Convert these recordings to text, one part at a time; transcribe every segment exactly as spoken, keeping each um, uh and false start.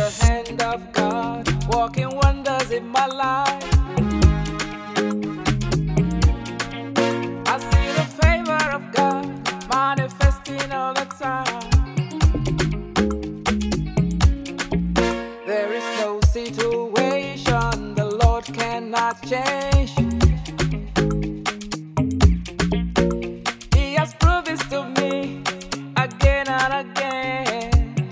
the hand of God working wonders in my life. I see the favor of God manifesting all the time. There is no situation the Lord cannot change. He has proved this to me again and again.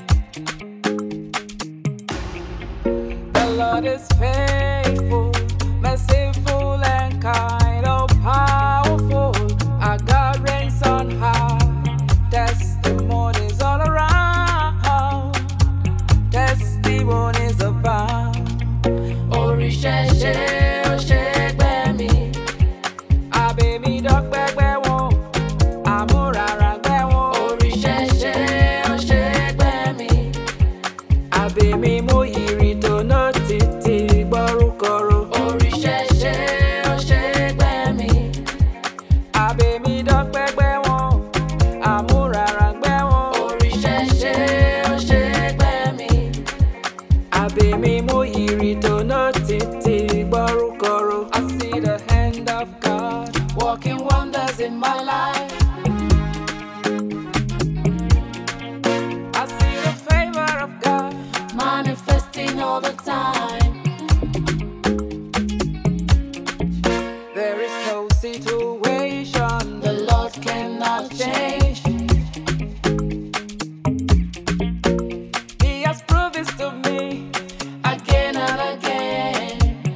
The Lord is faithful, merciful and kind, oh powerful. Our God reigns on high. Testimonies all around. Testimonies abound. Oríṣẹ́ṣẹ́ ó ṣe gbẹ́ mi. Àbẹ̀ mi dọ́gbẹ́gbẹ́ wọn. Àmúrara gbẹ́ wọn. Oríṣẹ́ṣẹ́ ó ṣe gbẹ́ mi. Àbẹ̀ mi mú ìrìn tó ná títí gbọ́rúkọrọ. Oríṣẹ́ṣẹ́ ó ṣe gbẹ́ mi. Àbẹ̀ mi dọ́gbẹ́gbẹ́ wọn. Àmúrara gbẹ́ wọn. Oríṣẹ́ṣẹ́ ó ṣe gbẹ́ mi. Àbẹ̀ mi mú ìrìn tó ná títí gbọ́rúkọrọ. I see the hand of God working wonders in my life. I see the favor of God manifesting all the time. There is no situation the Lord cannot change. He has proved this to me again and again.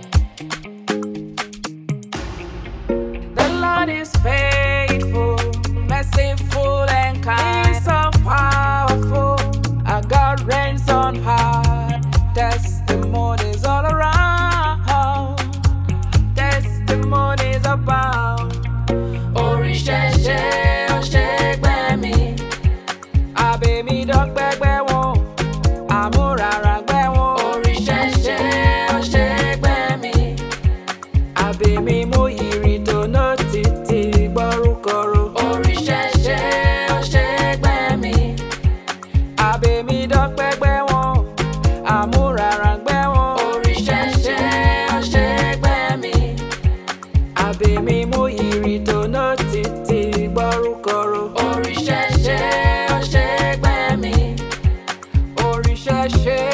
The Lord is faithful, merciful and kind. He's so powerful. Our God reigns on high. Testimonies all around. Testimonies abound. Oríṣẹ́ṣẹ́ ó ṣe gbẹ́ mi. Àbẹ̀ mi dọ́gbẹ́gbẹ́ wọn. Àmúrara gbẹ́ wọn. Oríṣẹ́ṣẹ́ ó ṣe gbẹ́ mi. Àbẹ̀ mi mú ìrìn tó ná títí gbọ́rúkọrọ. Oríṣẹ́ṣẹ́ ó ṣe gbẹ́ mi. Àbẹ̀ mi dọ́gbẹ́gbẹ́ wọn. Àmúrara gbẹ́ wọn. Oríṣẹ́ṣẹ́ ó ṣe gbẹ́ mi. Àbẹ̀ mi mú ìrìn tó ná títí gbọ́rúkọrọ. Oríṣẹ́ṣẹ́ ó ṣe gbẹ́ mi. Oríṣẹ́ṣẹ́